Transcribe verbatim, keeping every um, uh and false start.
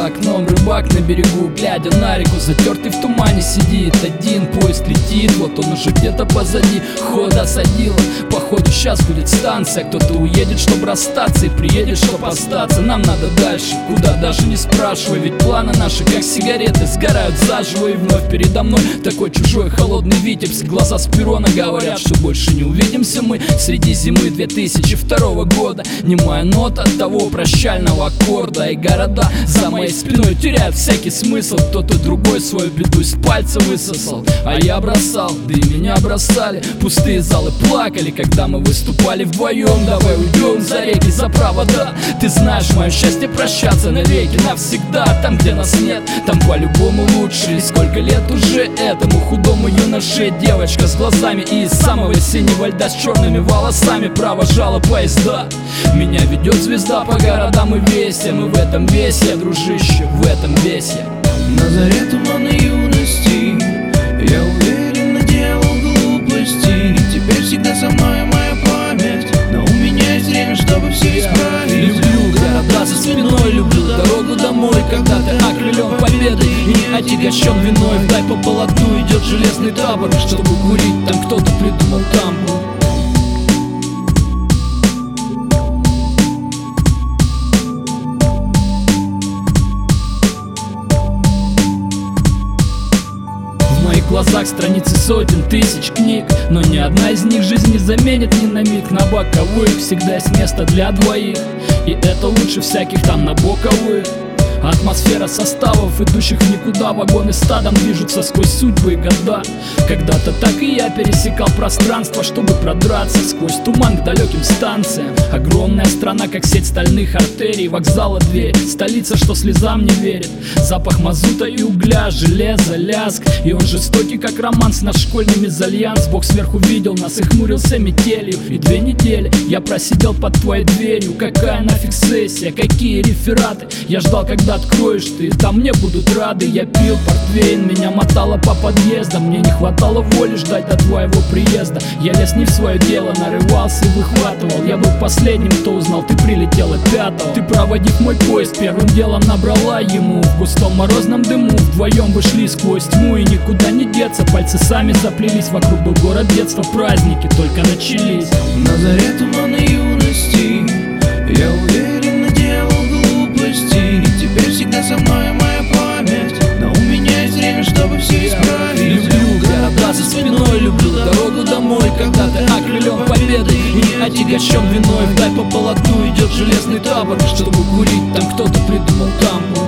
за окном рыбак на берегу, глядя на реку, затертый в тумане сидит один. Поезд летит, вот он уже где-то позади. Ход осадила, походу сейчас будет станция. Кто-то уедет, чтобы расстаться, и приедет, чтобы остаться. Нам надо дальше, куда даже не спрашивай, ведь планы наши, как сигареты, сгорают заживо. И вновь передо мной такой чужой холодный Витебск. Глаза с перрона говорят, что больше не увидимся мы среди зимы две тысячи второго года. Немая нота от того прощального аккорда. И города за моей спиной теряют всякий смысл. Кто-то другой свою беду из пальца высосал, а я бросал, да и меня бросали. Пустые залы плакали, когда мы выступали вдвоем. Давай уйдем за реки, за провода. Ты знаешь, мое счастье прощаться навеки, навсегда. Там, где нас нет, там по-любому лучше. И сколько лет уже этому худому юноше? Девочка с глазами и из самого синего льда, с черными волосами провожала поезда. Меня ведет звезда по городам и весям, и в этом весе, дружище, в этом весе. На заре туманной юности я уверенно делал глупости. Теперь всегда со мной моя память, но у меня есть время, чтобы все исправить. Люблю города за спиной, люблю дорогу домой, когда ты окрылен победой и не отягощен виной. Вдаль по полотну идет железный табор, чтобы курить, там кто-то придумал тамбур. В глазах страницы сотен тысяч книг, но ни одна из них жизнь не заменит ни на миг. На боковых всегда есть место для двоих, и это лучше всяких там на боковых. Атмосфера составов, идущих в никуда, вагоны стадом движутся сквозь судьбы и года. Когда-то так и я пересекал пространство, чтобы продраться сквозь туман к далеким станциям. Огромная страна, как сеть стальных артерий, вокзала дверь, столица, что слезам не верит. Запах мазута и угля, железо, лязг, и он жестокий, как романс над школьный мезальянс. Бог сверху видел нас и хмурился метелью, и две недели я просидел под твоей дверью. Какая нафиг сессия, какие рефераты, я ждал, когда откроешь ты, там мне будут рады. Я пил портвейн, меня мотало по подъездам, мне не хватало воли ждать до твоего приезда. Я лез не в свое дело, нарывался и выхватывал. Я был последним, кто узнал, ты прилетела пятого. Ты, проводив мой поезд, первым делом набрала ему. В густом морозном дыму вдвоем вышли сквозь тьму, и никуда не деться, пальцы сами заплелись. Вокруг был город детства, праздники только начались. На заре туманной юности я уверенно делал глупости. Теперь всегда со мной моя память, но у меня есть время, чтобы все исправить. Люблю города за спиной, люблю дорогу домой, когда ты окрылен победой и не отягощен виной. Вдаль по полотну идет железный табор, чтобы курить, там кто-то придумал тамбур.